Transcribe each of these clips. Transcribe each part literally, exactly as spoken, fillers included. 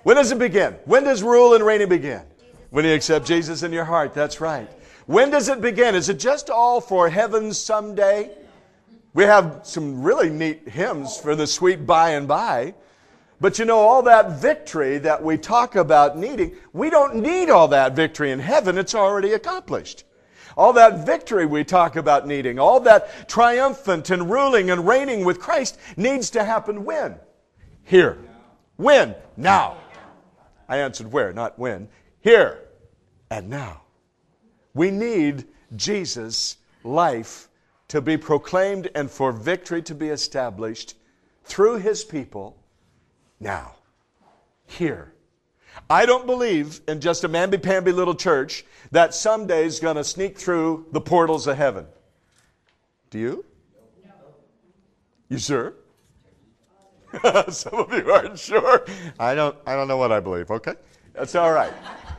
When does it begin? When does rule and reigning begin? When you accept Jesus in your heart. That's right. When does it begin? Is it just all for heaven someday? We have some really neat hymns for the sweet by and by. But you know, all that victory that we talk about needing, we don't need all that victory in heaven. It's already accomplished. All that victory we talk about needing, all that triumphant and ruling and reigning with Christ needs to happen when? Here. When? Now. I answered where, not when. Here and now. We need Jesus' life to be proclaimed and for victory to be established through His people now. Here. I don't believe in just a mamby-pamby little church that someday is going to sneak through the portals of heaven. Do you? No. You sure? Some of you aren't sure. I don't, I don't know what I believe, okay? That's all right.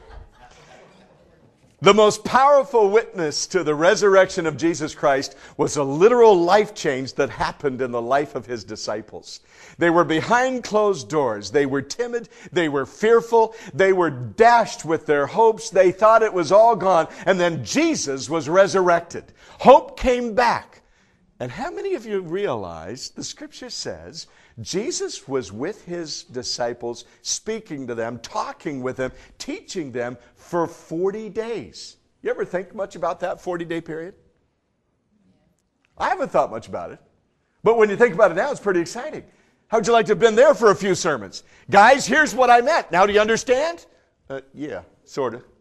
The most powerful witness to the resurrection of Jesus Christ was a literal life change that happened in the life of His disciples. They were behind closed doors. They were timid. They were fearful. They were dashed with their hopes. They thought it was all gone. And then Jesus was resurrected. Hope came back. And how many of you realize the Scripture says Jesus was with His disciples, speaking to them, talking with them, teaching them for forty days. You ever think much about that forty-day period? I haven't thought much about it. But when you think about it now, it's pretty exciting. How'd you like to have been there for a few sermons? Guys, here's what I meant. Now do you understand? Uh, yeah, sort of.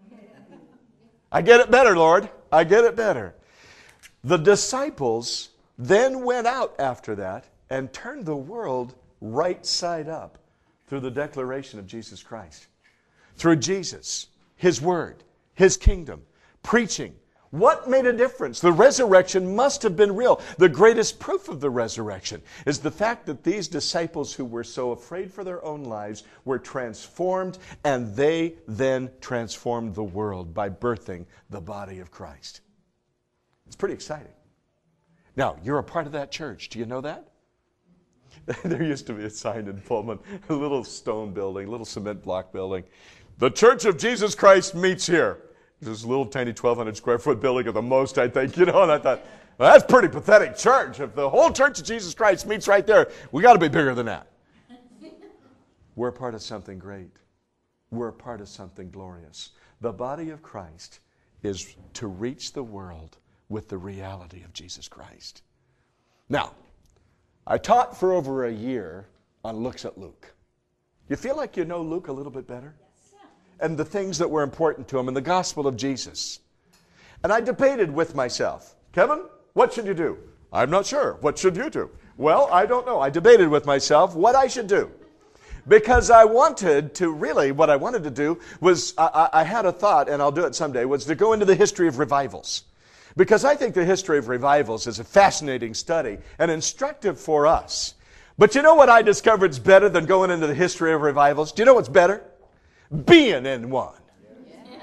I get it better, Lord. I get it better. The disciples then went out after that and turned the world right side up through the declaration of Jesus Christ. Through Jesus, His Word, His kingdom, preaching. What made a difference? The resurrection must have been real. The greatest proof of the resurrection is the fact that these disciples who were so afraid for their own lives were transformed, and they then transformed the world by birthing the body of Christ. It's pretty exciting. Now, you're a part of that church. Do you know that? There used to be a sign in Pullman, a little stone building, a little cement block building. The Church of Jesus Christ meets here. This little tiny twelve hundred square foot building at the most, I think, you know, and I thought, well, that's pretty pathetic church. If the whole Church of Jesus Christ meets right there, we got to be bigger than that. We're a part of something great. We're a part of something glorious. The body of Christ is to reach the world with the reality of Jesus Christ. Now, I taught for over a year on Looks at Luke. You feel like you know Luke a little bit better? And the things that were important to him in the gospel of Jesus. And I debated with myself, Kevin, what should you do? I'm not sure. What should you do? Well, I don't know. I debated with myself what I should do. Because I wanted to really, what I wanted to do was, I, I had a thought, and I'll do it someday, was to go into the history of revivals. Because I think the history of revivals is a fascinating study and instructive for us. But you know what I discovered is better than going into the history of revivals? Do you know what's better? Being in one. Yeah.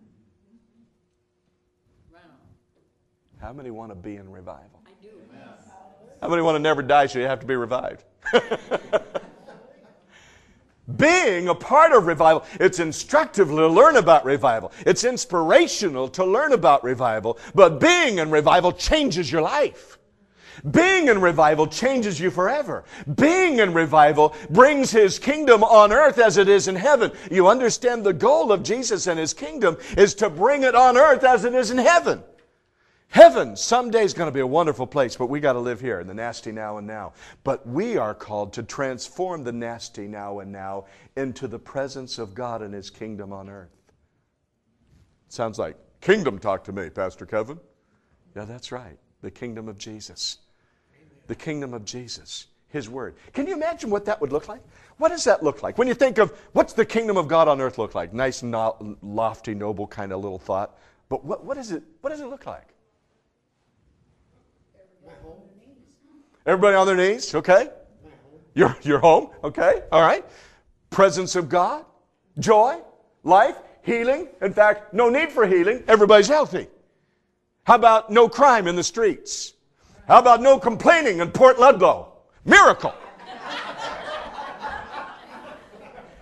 How many want to be in revival? I do. How many want to never die so you have to be revived? Being a part of revival, it's instructive to learn about revival. It's inspirational to learn about revival. But being in revival changes your life. Being in revival changes you forever. Being in revival brings His kingdom on earth as it is in heaven. You understand the goal of Jesus and His kingdom is to bring it on earth as it is in heaven. Heaven someday is going to be a wonderful place, but we got to live here in the nasty now and now. But we are called to transform the nasty now and now into the presence of God and His kingdom on earth. Sounds like kingdom talk to me, Pastor Kevin. Yeah, that's right. The kingdom of Jesus. The kingdom of Jesus. His Word. Can you imagine what that would look like? What does that look like? When you think of what's the kingdom of God on earth look like? Nice, no, lofty, noble kind of little thought. But what, what, is it, what does it look like? Everybody on their knees, okay? You're, you're home, okay? All right. Presence of God, joy, life, healing. In fact, no need for healing. Everybody's healthy. How about no crime in the streets? How about no complaining in Port Ludlow? Miracle.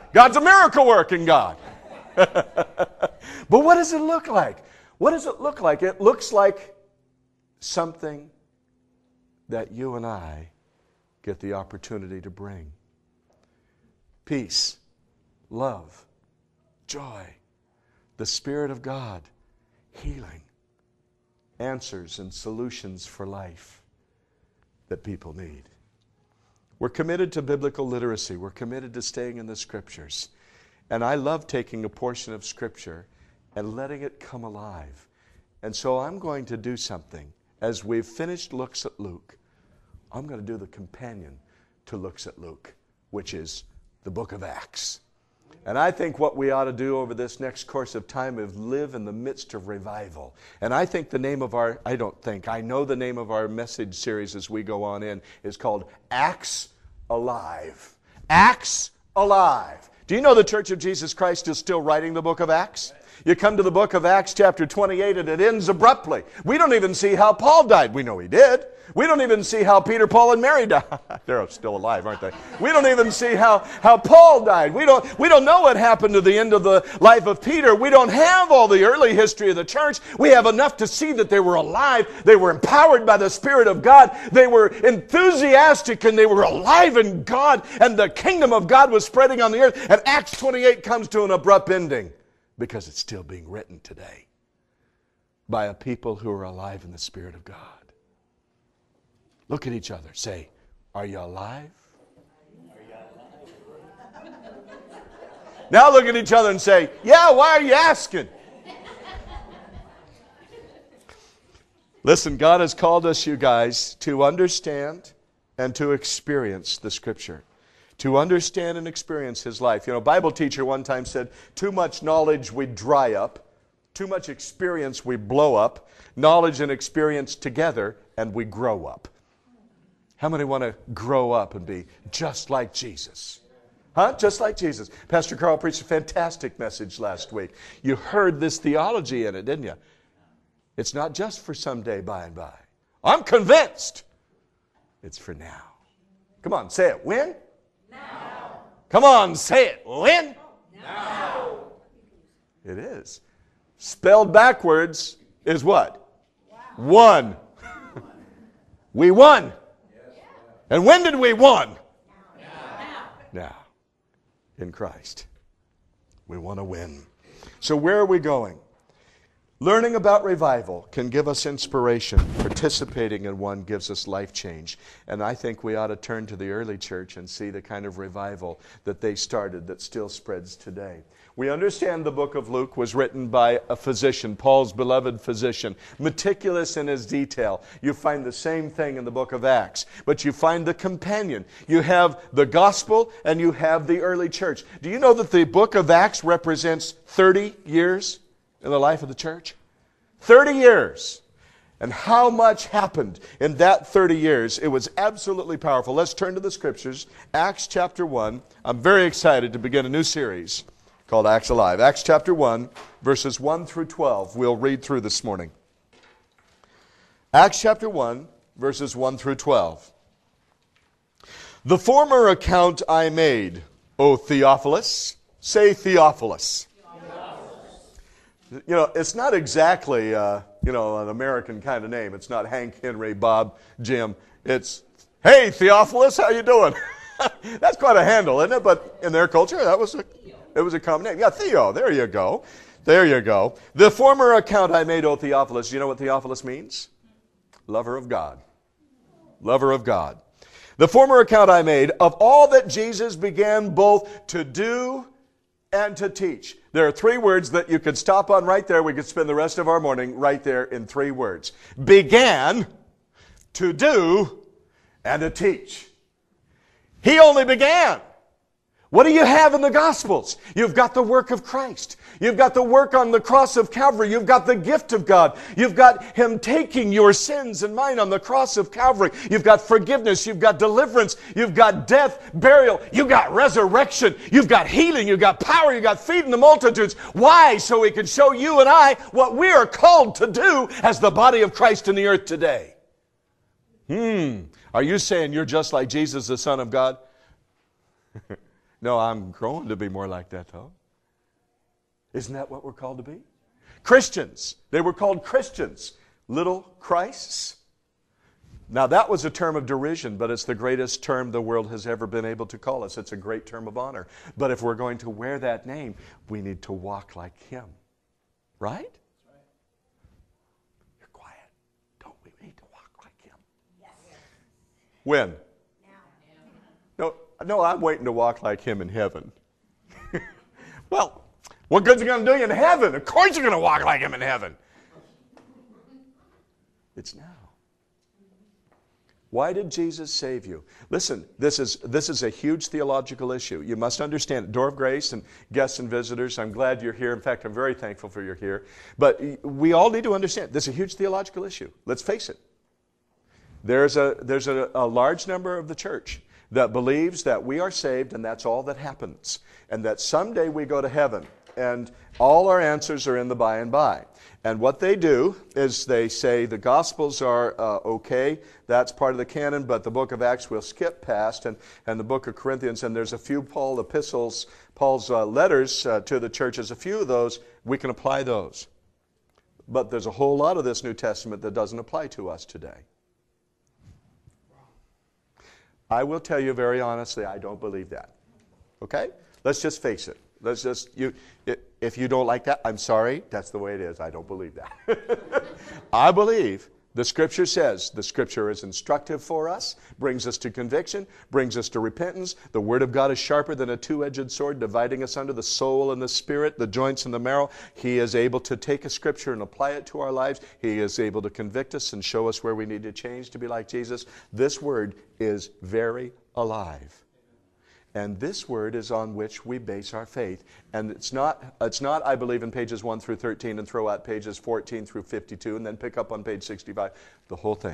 God's a miracle working God. But what does it look like? What does it look like? It looks like something that you and I get the opportunity to bring. Peace, love, joy, the Spirit of God, healing, answers and solutions for life that people need. We're committed to biblical literacy. We're committed to staying in the Scriptures. And I love taking a portion of Scripture and letting it come alive. And so I'm going to do something. As we've finished looks at Luke, I'm going to do the companion to looks at Luke, which is the book of Acts. And I think what we ought to do over this next course of time is live in the midst of revival. And I think the name of our, I don't think, I know the name of our message series as we go on in is called Acts Alive. Acts Alive. Do you know the Church of Jesus Christ is still writing the book of Acts? You come to the book of Acts chapter twenty-eight and it ends abruptly. We don't even see how Paul died. We know he did. We don't even see how Peter, Paul, and Mary died. They're still alive, aren't they? We don't even see how, how Paul died. We don't, we don't know what happened to the end of the life of Peter. We don't have all the early history of the church. We have enough to see that they were alive. They were empowered by the Spirit of God. They were enthusiastic and they were alive in God. And the kingdom of God was spreading on the earth. And Acts twenty-eight comes to an abrupt ending because it's still being written today by a people who are alive in the Spirit of God. Look at each other. Say, are you alive? Now look at each other and say, yeah, why are you asking? Listen, God has called us, you guys, to understand and to experience the Scripture. To understand and experience His life. You know, a Bible teacher one time said, too much knowledge we dry up. Too much experience we blow up. Knowledge and experience together and we grow up. How many want to grow up and be just like Jesus? Huh? Just like Jesus. Pastor Carl preached a fantastic message last week. You heard this theology in it, didn't you? It's not just for someday by and by. I'm convinced. It's for now. Come on, say it. When? Now. Come on, say it. When? Now. It is. Spelled backwards is what? Wow. Won. We won. And when did we won? Now. Now. In Christ. We want to win. So where are we going? Learning about revival can give us inspiration. Participating in one gives us life change. And I think we ought to turn to the early church and see the kind of revival that they started that still spreads today. We understand the book of Luke was written by a physician, Paul's beloved physician, meticulous in his detail. You find the same thing in the book of Acts, but you find the companion. You have the gospel and you have the early church. Do you know that the book of Acts represents thirty years in the life of the church? thirty years. And how much happened in that thirty years? It was absolutely powerful. Let's turn to the Scriptures. Acts chapter one. I'm very excited to begin a new series called Acts Alive. Acts chapter one, verses one through twelve. We'll read through this morning. Acts chapter one, verses one through twelve. The former account I made, O Theophilus. Say Theophilus. You know, it's not exactly, uh, you know, an American kind of name. It's not Hank, Henry, Bob, Jim. It's, hey, Theophilus, how you doing? That's quite a handle, isn't it? But in their culture, that was a, it was a common name. Yeah, Theo, there you go. There you go. The former account I made, O Theophilus. You know what Theophilus means? Lover of God. Lover of God. The former account I made of all that Jesus began both to do and to teach. There are three words that you could stop on right there. We could spend the rest of our morning right there in three words. Began, to do, and to teach. He only began. What do you have in the Gospels? You've got the work of Christ. You've got the work on the cross of Calvary. You've got the gift of God. You've got Him taking your sins and mine on the cross of Calvary. You've got forgiveness. You've got deliverance. You've got death, burial. You've got resurrection. You've got healing. You've got power. You've got feeding the multitudes. Why? So He can show you and I what we are called to do as the body of Christ in the earth today. Hmm. Are you saying you're just like Jesus, the Son of God? No, I'm growing to be more like that, though. Isn't that what we're called to be? Christians. They were called Christians. Little Christs. Now, that was a term of derision, but it's the greatest term the world has ever been able to call us. It's a great term of honor. But if we're going to wear that name, we need to walk like Him. Right? You're quiet. Don't we need to walk like Him? Yes. When? No, no, I'm waiting to walk like Him in heaven. Well, what good's it going to do you in heaven? Of course you're going to walk like Him in heaven. It's now. Why did Jesus save you? Listen, this is, this is a huge theological issue. You must understand it. Door of Grace and guests and visitors, I'm glad you're here. In fact, I'm very thankful for you're here. But we all need to understand this is a huge theological issue. Let's face it. There's a, there's a, a large number of the church that believes that we are saved and that's all that happens. And that someday we go to heaven and all our answers are in the by and by. And what they do is they say the Gospels are uh, okay, that's part of the canon, but the book of Acts we'll skip past, and, and the book of Corinthians, and there's a few Paul epistles, Paul's uh, letters uh, to the churches, a few of those, we can apply those. But there's a whole lot of this New Testament that doesn't apply to us today. I will tell you very honestly, I don't believe that. Okay? Let's just face it. Let's just, you, if you don't like that, I'm sorry. That's the way it is. I don't believe that. I believe the Scripture says the Scripture is instructive for us, brings us to conviction, brings us to repentance. The Word of God is sharper than a two-edged sword, dividing us under the soul and the spirit, the joints and the marrow. He is able to take a Scripture and apply it to our lives. He is able to convict us and show us where we need to change to be like Jesus. This Word is very alive. And this word is on which we base our faith. And it's not, it's not, I believe, in pages one through thirteen and throw out pages fourteen through fifty-two and then pick up on page sixty-five. The whole thing.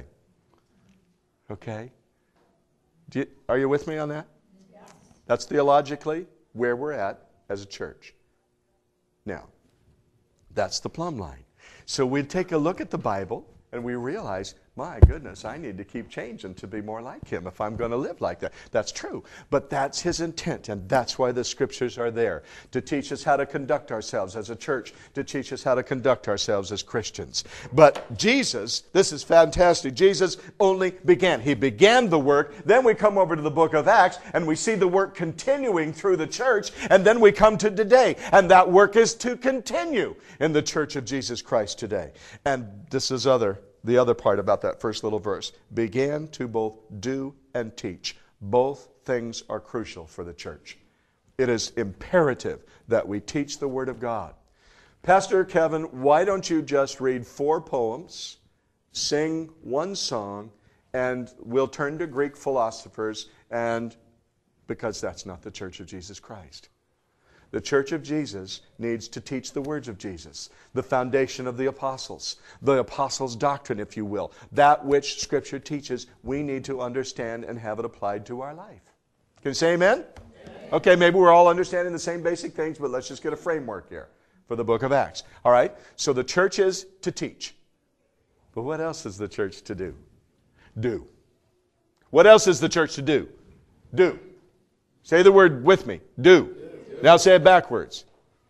Okay? Do you, are you with me on that? Yes. That's theologically where we're at as a church. Now, that's the plumb line. So we take a look at the Bible and we realize, my goodness, I need to keep changing to be more like Him if I'm going to live like that. That's true. But that's His intent, and that's why the Scriptures are there, to teach us how to conduct ourselves as a church, to teach us how to conduct ourselves as Christians. But Jesus, this is fantastic, Jesus only began. He began the work, then we come over to the book of Acts, and we see the work continuing through the church, and then we come to today, and that work is to continue in the church of Jesus Christ today. And this is other The other part about that first little verse, began to both do and teach. Both things are crucial for the church. It is imperative that we teach the Word of God. Pastor Kevin, why don't you just read four poems, sing one song, and we'll turn to Greek philosophers, and because that's not the Church of Jesus Christ. The Church of Jesus needs to teach the words of Jesus, the foundation of the apostles, the apostles' doctrine, if you will. That which Scripture teaches, we need to understand and have it applied to our life. Can you say amen? Amen. Okay, maybe we're all understanding the same basic things, but let's just get a framework here for the book of Acts. All right, so the church is to teach. But what else is the church to do? Do. What else is the church to do? Do. Say the word with me. Do. Now say it backwards.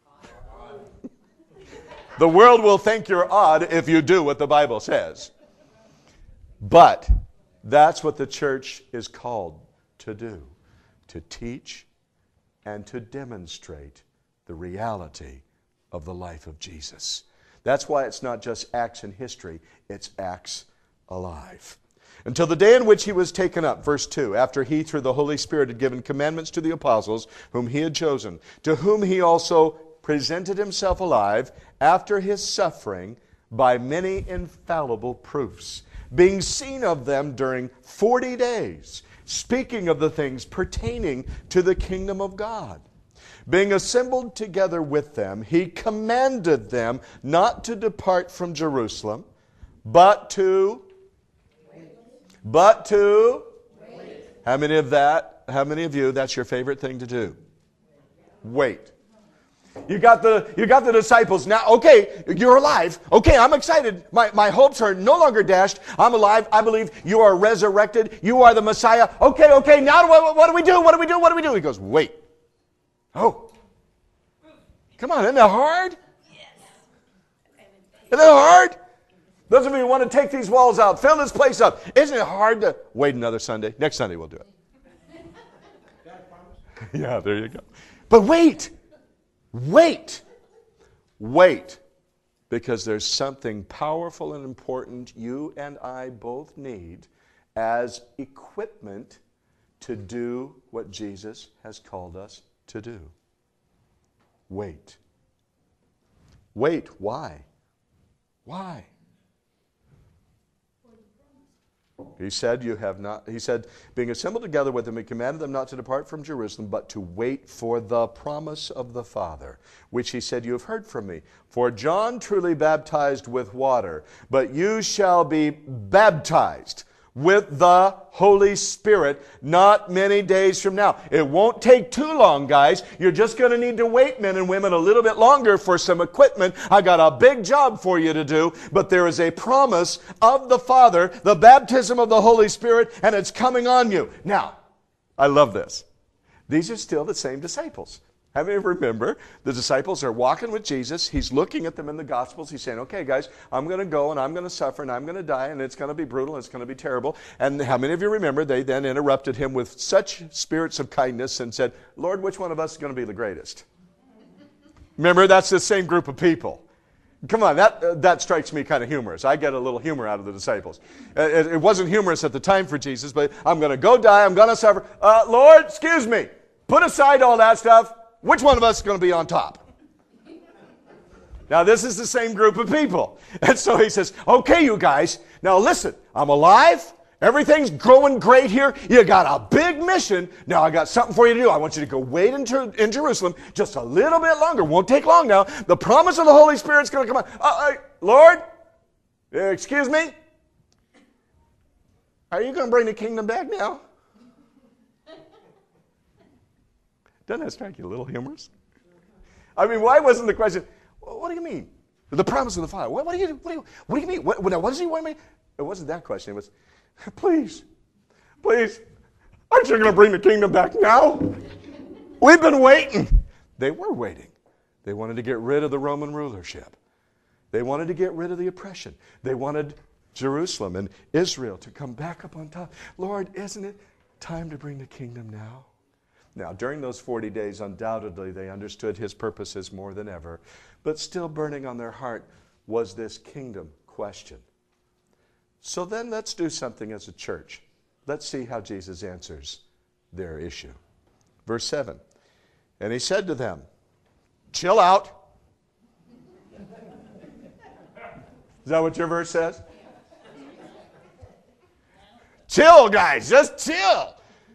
The world will think you're odd if you do what the Bible says. But that's what the church is called to do. To teach and to demonstrate the reality of the life of Jesus. That's why it's not just Acts in history, it's Acts alive. Until the day in which He was taken up, verse two, after He through the Holy Spirit had given commandments to the apostles whom He had chosen, to whom He also presented Himself alive after His suffering by many infallible proofs, being seen of them during forty days, speaking of the things pertaining to the kingdom of God. Being assembled together with them, He commanded them not to depart from Jerusalem, but to But to wait. How many of that, how many of you, that's your favorite thing to do? Wait. You got the you got the disciples. Now, okay, you're alive. Okay, I'm excited. My, my hopes are no longer dashed. I'm alive. I believe you are resurrected. You are the Messiah. Okay, okay, now what, what do we do? What do we do? What do we do? He goes, wait. Oh. Come on, isn't that hard? Isn't that hard? Those of you who want to take these walls out, fill this place up. Isn't it hard to wait another Sunday? Next Sunday we'll do it. Yeah, there you go. But wait. Wait. Wait. Because there's something powerful and important you and I both need as equipment to do what Jesus has called us to do. Wait. Wait. Why? Why? He said, you have not, he said, being assembled together with them, he commanded them not to depart from Jerusalem, but to wait for the promise of the Father, which he said, you have heard from me. For John truly baptized with water, but you shall be baptized with the Holy Spirit not many days from now. It won't take too long, guys. You're just going to need to wait, men and women, a little bit longer for some equipment. I got a big job for you to do, but there is a promise of the Father, the baptism of the Holy Spirit, and it's coming on you. Now, I love this. These are still the same disciples. How many of you remember the disciples are walking with Jesus? He's looking at them in the Gospels. He's saying, okay, guys, I'm going to go and I'm going to suffer and I'm going to die and it's going to be brutal and it's going to be terrible. And how many of you remember they then interrupted him with such spirits of kindness and said, Lord, which one of us is going to be the greatest? Remember, that's the same group of people. Come on, that uh, that strikes me kind of humorous. I get a little humor out of the disciples. Uh, it, it wasn't humorous at the time for Jesus, but I'm going to go die, I'm going to suffer. Uh, Lord, excuse me, put aside all that stuff. Which one of us is going to be on top? Now, this is the same group of people. And so he says, okay, you guys, now listen, I'm alive. Everything's going great here. You got a big mission. Now, I got something for you to do. I want you to go wait in, Jer- in Jerusalem just a little bit longer. Won't take long now. The promise of the Holy Spirit's going to come on. Uh, uh, Lord, excuse me? Are you going to bring the kingdom back now? Doesn't that strike you a little humorous? I mean, why wasn't the question, what do you mean? The promise of the Father. What, what do you what do you what do you mean? What, what does he want me? It wasn't that question. It was, please, please, aren't you going to bring the kingdom back now? We've been waiting. They were waiting. They wanted to get rid of the Roman rulership. They wanted to get rid of the oppression. They wanted Jerusalem and Israel to come back up on top. Lord, isn't it time to bring the kingdom now? Now, during those forty days, undoubtedly, they understood his purposes more than ever. But still burning on their heart was this kingdom question. So then let's do something as a church. Let's see how Jesus answers their issue. Verse seven. And he said to them, chill out. Is that what your verse says? Chill, guys, just chill.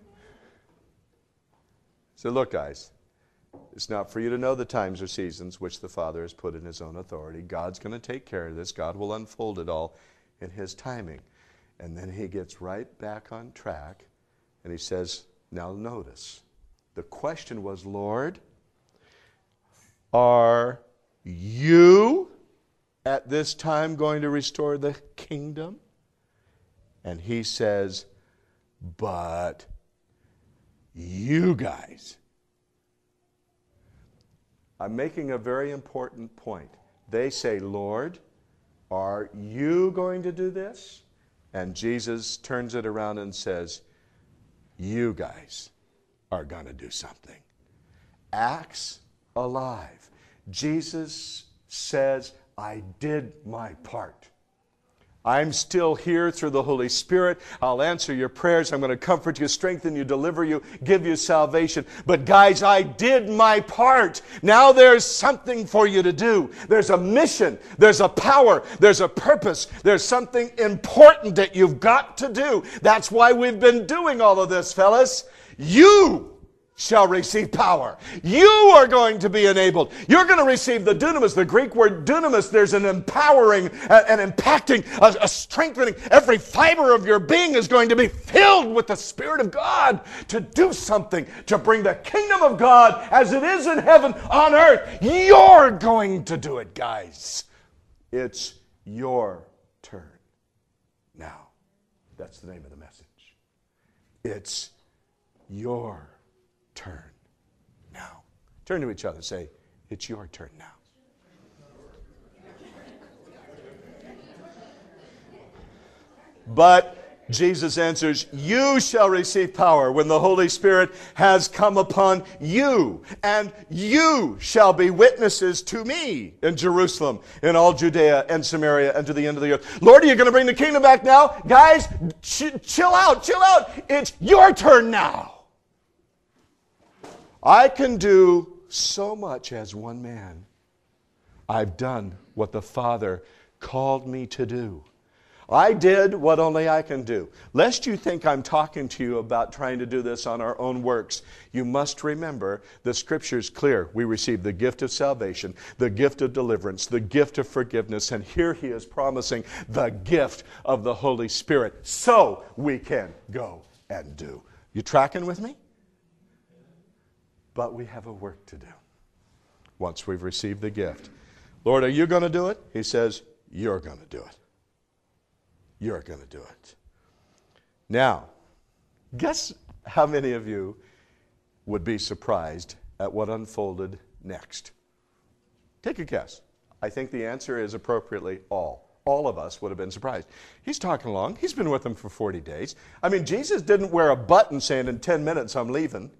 So look, guys, it's not for you to know the times or seasons which the Father has put in his own authority. God's going to take care of this. God will unfold it all in his timing. And then he gets right back on track, and he says, now notice, the question was, Lord, are you at this time going to restore the kingdom? And he says, but you guys. I'm making a very important point. They say, Lord, are you going to do this? And Jesus turns it around and says, you guys are going to do something. Acts alive. Jesus says, I did my part. I'm still here through the Holy Spirit. I'll answer your prayers. I'm going to comfort you, strengthen you, deliver you, give you salvation. But guys, I did my part. Now there's something for you to do. There's a mission. There's a power. There's a purpose. There's something important that you've got to do. That's why we've been doing all of this, fellas. You shall receive power. You are going to be enabled. You're going to receive the dunamis, the Greek word dunamis. There's an empowering, an impacting, a, a strengthening. Every fiber of your being is going to be filled with the Spirit of God to do something, to bring the kingdom of God as it is in heaven on earth. You're going to do it, guys. It's your turn now. That's the name of the message. It's your turn now. Turn to each other and say, it's your turn now. But Jesus answers, you shall receive power when the Holy Spirit has come upon you, and you shall be witnesses to me in Jerusalem, in all Judea and Samaria, and to the end of the earth. Lord, are you going to bring the kingdom back now? Guys, ch- chill out, chill out. It's your turn now. I can do so much as one man. I've done what the Father called me to do. I did what only I can do. Lest you think I'm talking to you about trying to do this on our own works, you must remember the Scripture's clear. We receive the gift of salvation, the gift of deliverance, the gift of forgiveness, and here He is promising the gift of the Holy Spirit so we can go and do. You tracking with me? But we have a work to do once we've received the gift. Lord, are you going to do it? He says, you're going to do it. You're going to do it. Now, guess how many of you would be surprised at what unfolded next? Take a guess. I think the answer is appropriately all. All of us would have been surprised. He's talking along. He's been with them for forty days. I mean, Jesus didn't wear a button saying, in ten minutes I'm leaving.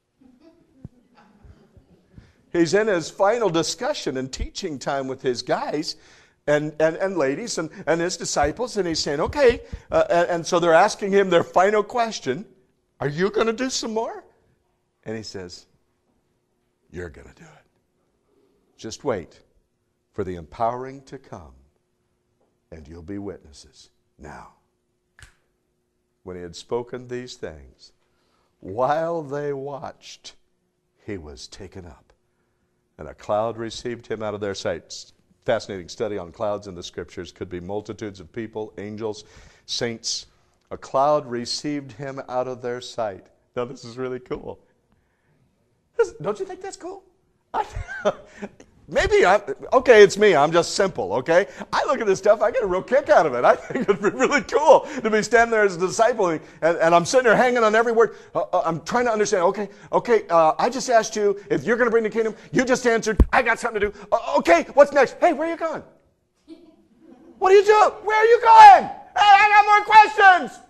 He's in his final discussion and teaching time with his guys. And, and, and ladies and, and his disciples, and he's saying, okay. Uh, and, and so they're asking him their final question, are you going to do some more? And he says, you're going to do it. Just wait for the empowering to come, and you'll be witnesses. Now, when he had spoken these things, while they watched, he was taken up, and a cloud received him out of their sight. Fascinating study on clouds in the Scriptures. Could be multitudes of people, angels, saints. A cloud received him out of their sight. Now this is really cool. This, don't you think that's cool? I, maybe I'm, okay, it's me. I'm just simple, okay? I look at this stuff, I get a real kick out of it. I think it'd be really cool to be standing there as a disciple, and, and I'm sitting there hanging on every word. Uh, uh, I'm trying to understand, okay, okay, uh, I just asked you if you're going to bring the kingdom. You just answered. I got something to do. Uh, okay, what's next? Hey, where are you going? What are you doing? Where are you going? Hey, I got more questions.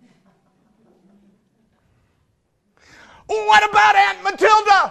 What about Aunt Matilda?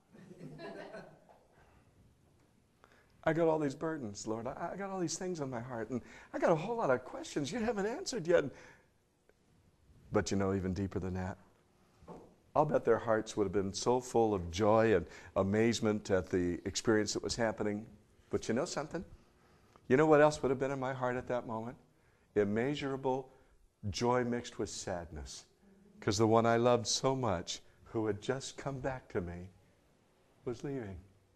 I got all these burdens, Lord. I, I got all these things on my heart, and I got a whole lot of questions you haven't answered yet. But you know, even deeper than that, I'll bet their hearts would have been so full of joy and amazement at the experience that was happening. But you know something? You know what else would have been in my heart at that moment? Immeasurable joy mixed with sadness. Because the one I loved so much, who had just come back to me, was leaving.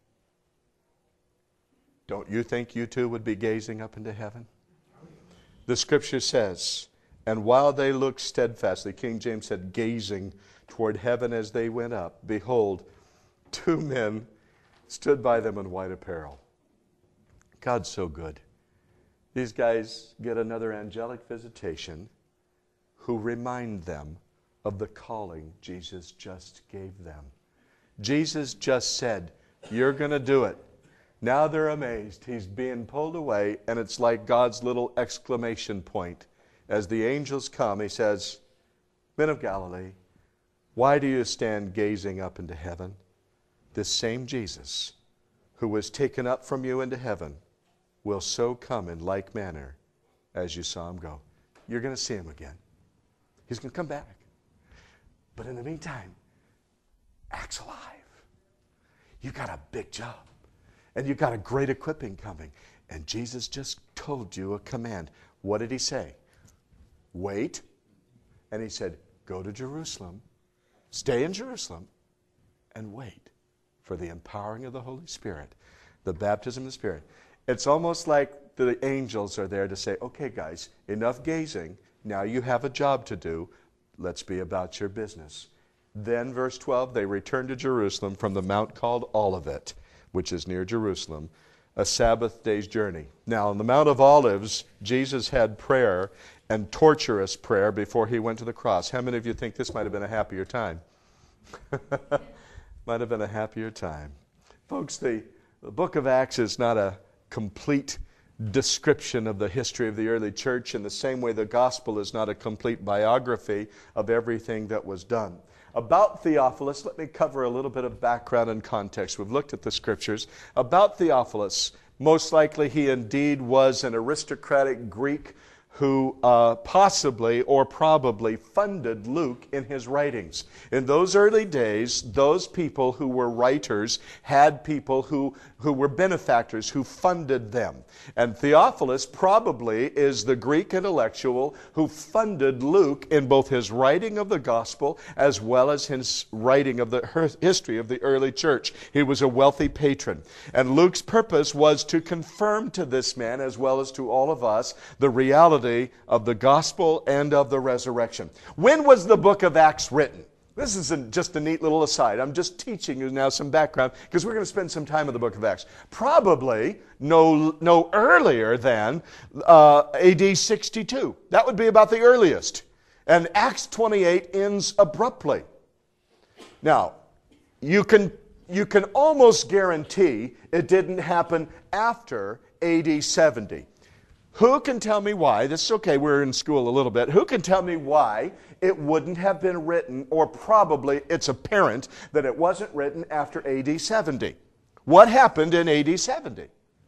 Don't you think you too would be gazing up into heaven? The Scripture says, and while they looked steadfastly, King James said, gazing toward heaven as they went up, behold, two men stood by them in white apparel. God's so good. These guys get another angelic visitation who remind them of the calling Jesus just gave them. Jesus just said, you're going to do it. Now they're amazed. He's being pulled away, and it's like God's little exclamation point. As the angels come, he says, men of Galilee, why do you stand gazing up into heaven? This same Jesus, who was taken up from you into heaven, will so come in like manner as you saw him go. You're going to see him again. He's going to come back. But in the meantime, Acts alive. You got a big job. And you got a great equipping coming. And Jesus just told you a command. What did he say? Wait. And he said, go to Jerusalem, stay in Jerusalem, and wait for the empowering of the Holy Spirit, the baptism of the Spirit. It's almost like the angels are there to say, okay, guys, enough gazing. Now you have a job to do. Let's be about your business. Then, verse twelve, they returned to Jerusalem from the mount called Olivet, which is near Jerusalem, a Sabbath day's journey. Now, on the Mount of Olives, Jesus had prayer and torturous prayer before he went to the cross. How many of you think this might have been a happier time? Might have been a happier time. Folks, the, the book of Acts is not a complete description of the history of the early church in the same way the gospel is not a complete biography of everything that was done. About Theophilus, let me cover a little bit of background and context. We've looked at the scriptures. About Theophilus, most likely he indeed was an aristocratic Greek who uh, possibly or probably funded Luke in his writings. In those early days, those people who were writers had people who, who were benefactors, who funded them. And Theophilus probably is the Greek intellectual who funded Luke in both his writing of the gospel as well as his writing of the history of the early church. He was a wealthy patron. And Luke's purpose was to confirm to this man, as well as to all of us, the reality of the gospel and of the resurrection. When was the book of Acts written? This is just a neat little aside. I'm just teaching you now some background because we're going to spend some time in the book of Acts. Probably no, no earlier than uh, A D sixty-two. That would be about the earliest. And Acts twenty-eight ends abruptly. Now, you can, you can almost guarantee it didn't happen after A D seventy. Who can tell me why, this is okay, we're in school a little bit, who can tell me why it wouldn't have been written, or probably it's apparent that it wasn't written after A D seventy? What happened in A D seventy?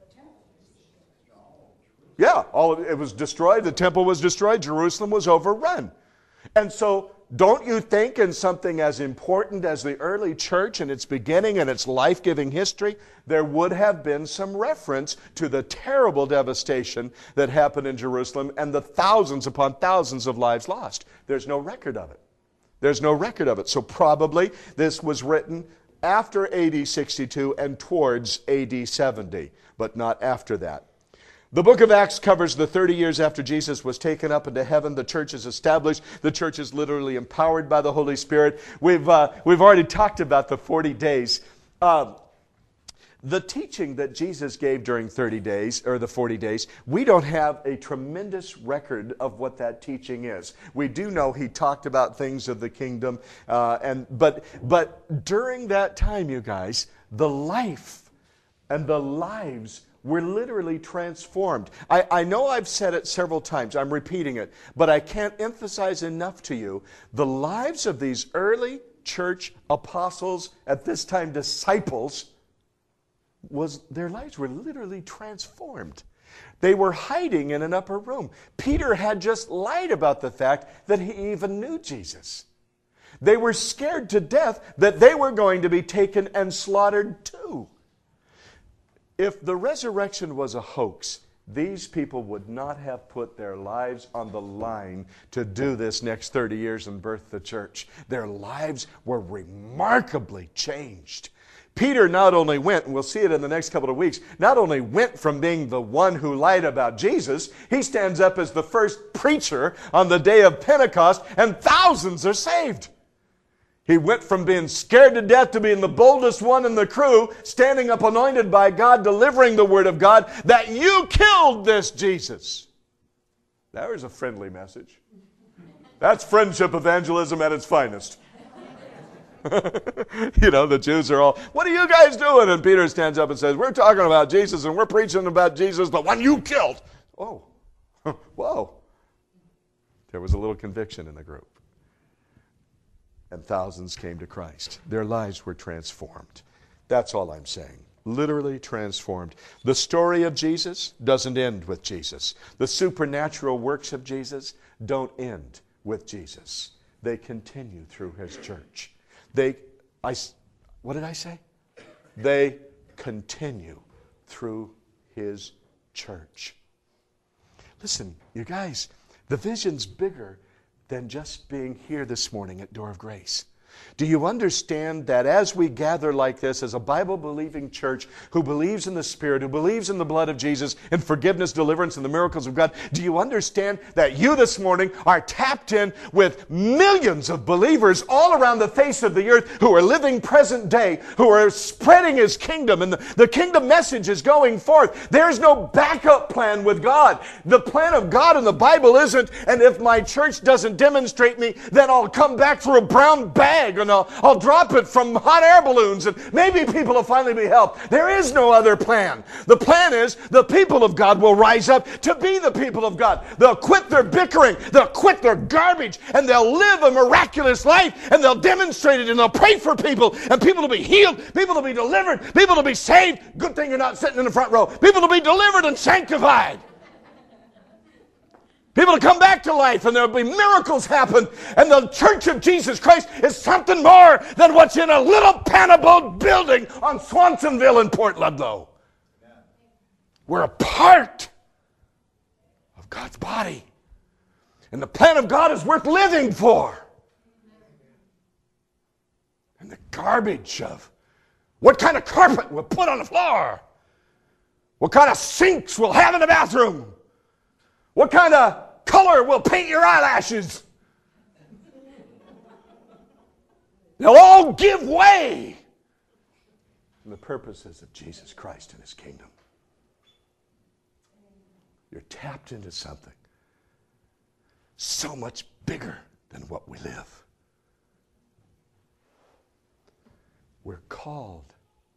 Yeah, all of it, it was destroyed, the temple was destroyed, Jerusalem was overrun. And so, don't you think in something as important as the early church and its beginning and its life-giving history, there would have been some reference to the terrible devastation that happened in Jerusalem and the thousands upon thousands of lives lost? There's no record of it. There's no record of it. So probably this was written after A D sixty-two and towards A D seventy, but not after that. The book of Acts covers the thirty years after Jesus was taken up into heaven. The church is established. The church is literally empowered by the Holy Spirit. We've, uh, we've already talked about the forty days. Uh, the teaching that Jesus gave during thirty days, or the forty days, we don't have a tremendous record of what that teaching is. We do know he talked about things of the kingdom, uh, and but but during that time, you guys, the life and the lives were literally transformed. I, I know I've said it several times, I'm repeating it, but I can't emphasize enough to you the lives of these early church apostles, at this time disciples, was their lives were literally transformed. They were hiding in an upper room. Peter had just lied about the fact that he even knew Jesus. They were scared to death that they were going to be taken and slaughtered too. If the resurrection was a hoax, these people would not have put their lives on the line to do this next thirty years and birth the church. Their lives were remarkably changed. Peter not only went, and we'll see it in the next couple of weeks, not only went from being the one who lied about Jesus, he stands up as the first preacher on the day of Pentecost, and thousands are saved. He went from being scared to death to being the boldest one in the crew, standing up anointed by God, delivering the word of God, that you killed this Jesus. That was a friendly message. That's friendship evangelism at its finest. You know, the Jews are all, what are you guys doing? And Peter stands up and says, we're talking about Jesus and we're preaching about Jesus, the one you killed. Oh, whoa. There was a little conviction in the group. And thousands came to Christ. Their lives were transformed. That's all I'm saying. Literally transformed. The story of Jesus doesn't end with Jesus. The supernatural works of Jesus don't end with Jesus. They continue through his church. They, I, what did I say? They continue through his church. Listen, you guys, the vision's bigger than just being here this morning at Door of Grace. Do you understand that as we gather like this as a Bible-believing church who believes in the Spirit, who believes in the blood of Jesus and forgiveness, deliverance, and the miracles of God, do you understand that you this morning are tapped in with millions of believers all around the face of the earth who are living present day, who are spreading his kingdom, and the, the kingdom message is going forth. There's no backup plan with God. The plan of God in the Bible isn't, and if my church doesn't demonstrate me, then I'll come back for a brown bag. flag and I'll, I'll drop it from hot air balloons and maybe people will finally be helped. There is no other plan. The plan is the people of God will rise up to be the people of God. They'll quit their bickering. They'll quit their garbage and they'll live a miraculous life and they'll demonstrate it and they'll pray for people and people will be healed. People will be delivered. People will be saved. Good thing you're not sitting in the front row. People will be delivered and sanctified. People will come back to life and there will be miracles happen. And the Church of Jesus Christ is something more than what's in a little panaboat building on Swansonville in Port Ludlow. We're a part of God's body. And the plan of God is worth living for. And the garbage of what kind of carpet we'll put on the floor. What kind of sinks we'll have in the bathroom. What kind of color will paint your eyelashes? They'll all give way to the purposes of Jesus Christ and His kingdom. You're tapped into something so much bigger than what we live. We're called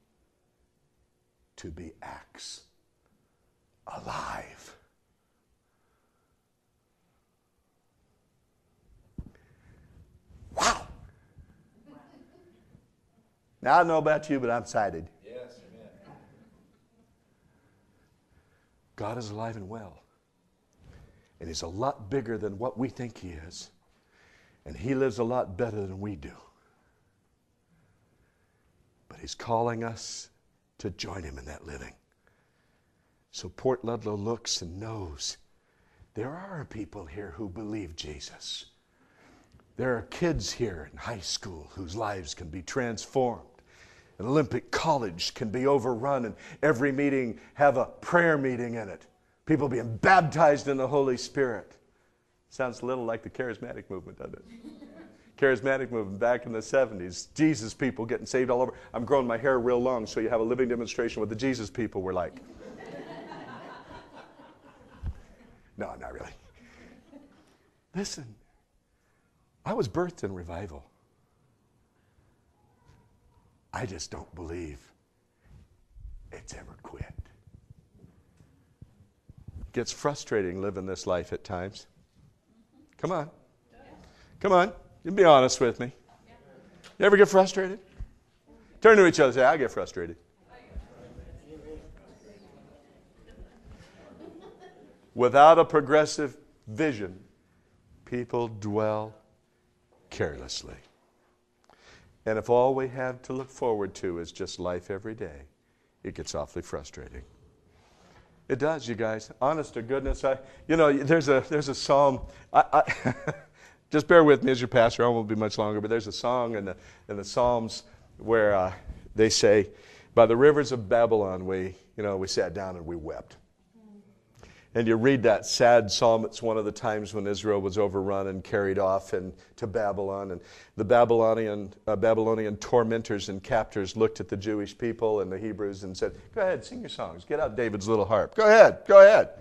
to be acts alive. Wow. Now, I don't know about you, but I'm excited. Yes, amen. God is alive and well. And He's a lot bigger than what we think He is. And He lives a lot better than we do. But He's calling us to join Him in that living. So Port Ludlow looks and knows there are people here who believe Jesus. There are kids here in high school whose lives can be transformed. An Olympic college can be overrun and every meeting have a prayer meeting in it. People being baptized in the Holy Spirit. Sounds a little like the charismatic movement, doesn't it? Charismatic movement back in the seventies. Jesus people getting saved all over. I'm growing my hair real long so you have a living demonstration what the Jesus people were like. No, not really. Listen. I was birthed in revival. I just don't believe it's ever quit. It gets frustrating living this life at times. Come on. Come on. You be honest with me. You ever get frustrated? Turn to each other and say, I get frustrated. Without a progressive vision, people dwell carelessly. And if all we have to look forward to is just life every day, it gets awfully frustrating. It does, you guys. Honest to goodness, I, you know, there's a there's a psalm. I, I just bear with me as your pastor. I won't be much longer, but there's a song in the in the Psalms where uh, they say, "By the rivers of Babylon, we you know we sat down and we wept." And you read that sad psalm. It's one of the times when Israel was overrun and carried off and to Babylon. And the Babylonian uh, Babylonian tormentors and captors looked at the Jewish people and the Hebrews and said, "Go ahead, sing your songs. Get out David's little harp. Go ahead, go ahead."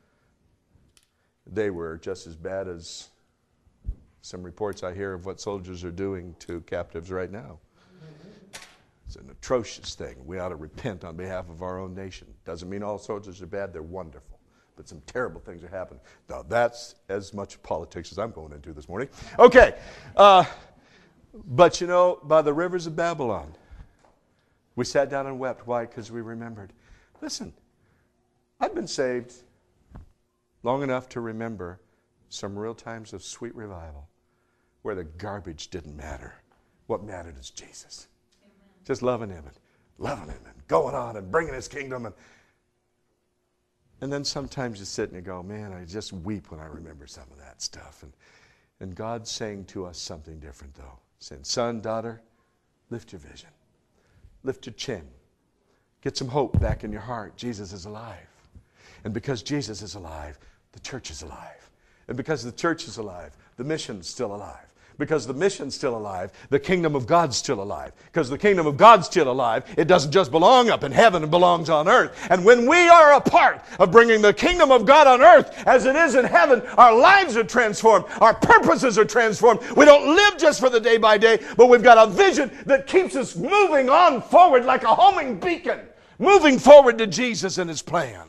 They were just as bad as some reports I hear of what soldiers are doing to captives right now. It's an atrocious thing. We ought to repent on behalf of our own nation. Doesn't mean all soldiers are bad. They're wonderful. But some terrible things are happening. Now, that's as much politics as I'm going into this morning. Okay. Uh, but, you know, by the rivers of Babylon, we sat down and wept. Why? Because we remembered. Listen, I've been saved long enough to remember some real times of sweet revival where the garbage didn't matter. What mattered is Jesus. Amen. Just loving Him and loving Him and going on and bringing His kingdom. And And then sometimes you sit and you go, man, I just weep when I remember some of that stuff. And, and God's saying to us something different, though. Saying, son, daughter, lift your vision. Lift your chin. Get some hope back in your heart. Jesus is alive. And because Jesus is alive, the church is alive. And because the church is alive, the mission's still alive. Because the mission's still alive. The kingdom of God's still alive. Because the kingdom of God's still alive, it doesn't just belong up in heaven, it belongs on earth. And when we are a part of bringing the kingdom of God on earth as it is in heaven, our lives are transformed. Our purposes are transformed. We don't live just for the day by day, but we've got a vision that keeps us moving on forward like a homing beacon. Moving forward to Jesus and His plan.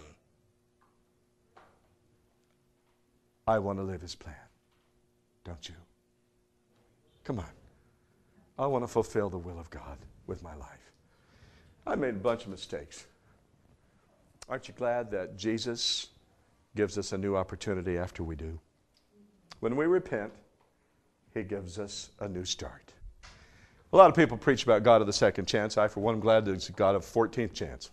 I want to live His plan. Don't you? Come on. I want to fulfill the will of God with my life. I made a bunch of mistakes. Aren't you glad that Jesus gives us a new opportunity after we do? When we repent, He gives us a new start. A lot of people preach about God of the second chance. I, for one, am glad that it's God of fourteenth chance.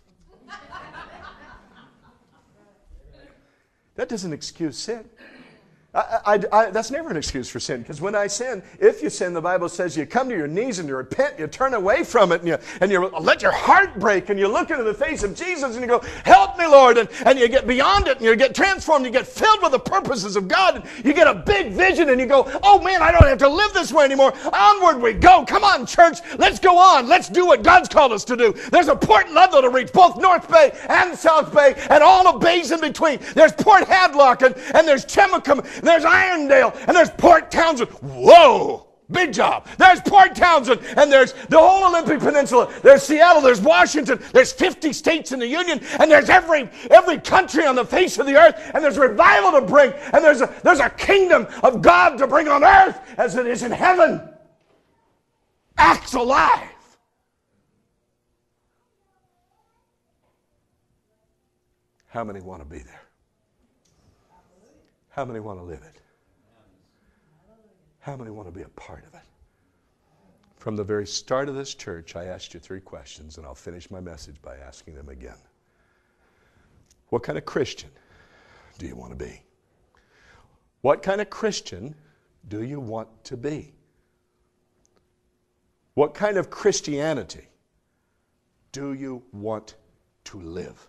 That doesn't excuse sin. I, I, I, that's never an excuse for sin, because when I sin, if you sin, the Bible says you come to your knees and you repent, you turn away from it, and you, and you let your heart break, and you look into the face of Jesus and you go, help me, Lord, and, and you get beyond it, and you get transformed, you get filled with the purposes of God, and you get a big vision, and you go, oh man, I don't have to live this way anymore. Onward we go. Come on, church, let's go on. Let's do what God's called us to do. There's a Port Ludlow to reach, both North Bay and South Bay, and all the bays in between. There's Port Hadlock, and, and there's Chemicum, there's Irondale, and there's Port Townsend. Whoa! Big job. There's Port Townsend, and there's the whole Olympic Peninsula. There's Seattle, there's Washington, there's fifty states in the Union, and there's every every country on the face of the earth, and there's revival to bring, and there's a, there's a kingdom of God to bring on earth as it is in heaven. Acts alive. How many want to be there? How many want to live it? How many want to be a part of it? From the very start of this church, I asked you three questions, and I'll finish my message by asking them again. What kind of Christian do you want to be? What kind of Christian do you want to be? What kind of Christianity do you want to live?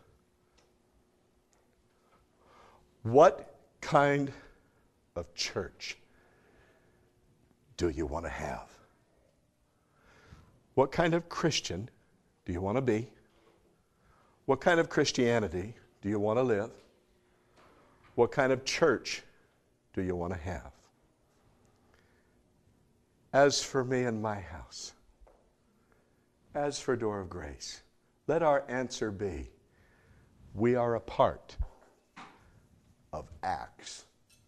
What kind of church do you want to have? What kind of Christian do you want to be? What kind of Christianity do you want to live? What kind of church do you want to have? As for me and my house, as for Door of Grace, let our answer be, we are a part of Acts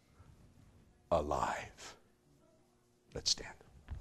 alive. Let's stand.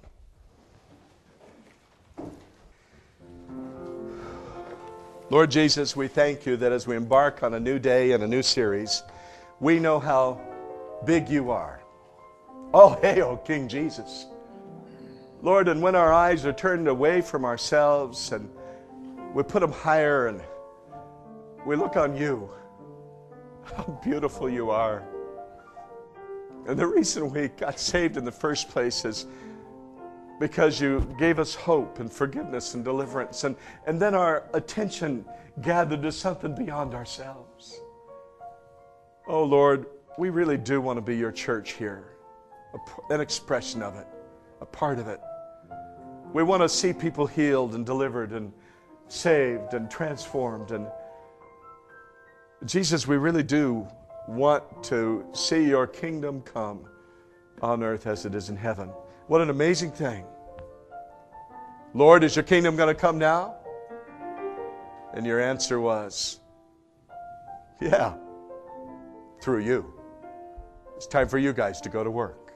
Lord Jesus, we thank you that as we embark on a new day and a new series, we know how big you are. Oh, hail King Jesus. Lord, and when our eyes are turned away from ourselves and we put them higher and we look on you, how beautiful you are. And the reason we got saved in the first place is because you gave us hope and forgiveness and deliverance. And, and then our attention gathered to something beyond ourselves. Oh, Lord, we really do want to be your church here. A, an expression of it. A part of it. We want to see people healed and delivered and saved and transformed. And Jesus, we really do want to see your kingdom come on earth as it is in heaven. What an amazing thing. Lord, is your kingdom going to come now? And your answer was, yeah, through you. It's time for you guys to go to work.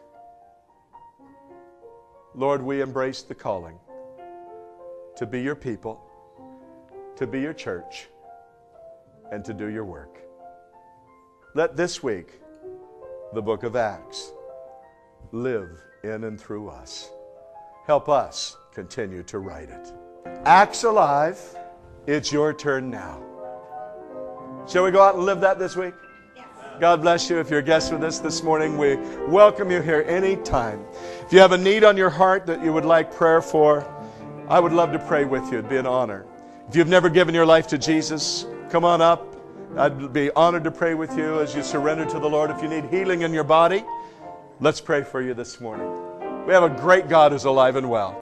Lord, we embrace the calling to be your people, to be your church, and to do your work. Let this week, the book of Acts, live in and through us. Help us continue to write it. Acts alive. It's your turn now. Shall we go out and live that this week? Yes. God bless you. If you're a guest with us this morning, we welcome you here anytime. If you have a need on your heart that you would like prayer for, I would love to pray with you. It'd be an honor. If you've never given your life to Jesus, come on up. I'd be honored to pray with you as you surrender to the Lord. If you need healing in your body, let's pray for you this morning. We have a great God who's alive and well.